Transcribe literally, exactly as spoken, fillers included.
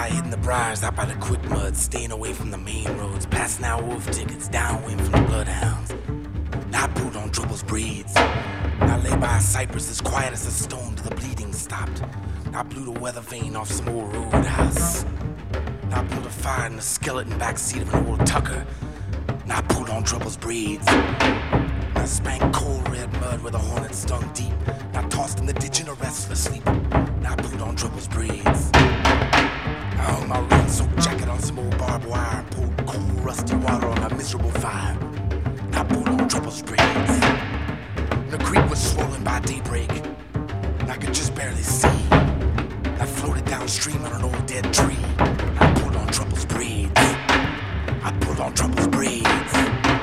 I hid in the briars out by the quick mud, staying away from the main roads, passing out wolf tickets, downwind from the bloodhounds. I pulled on Trouble's braids. I lay by a cypress as quiet as a stone till the bleeding stopped. I blew the weather vane off some old roadhouse. I built a fire in the skeleton backseat of an old Tucker. I pulled on Trouble's braids. I spanked cold red mud where the hornet stung deep. I tossed in the ditch in a restless sleep. I pulled on Trouble's braids. I hung my rain-soaked jacket on some old barbed wire and poured cold, rusty water on a miserable fire. I pulled on Trouble's braids. The creek was swollen by daybreak, and I could just barely see. I floated downstream on an old dead tree. I pulled on Trouble's braids. I pulled on Trouble's braids.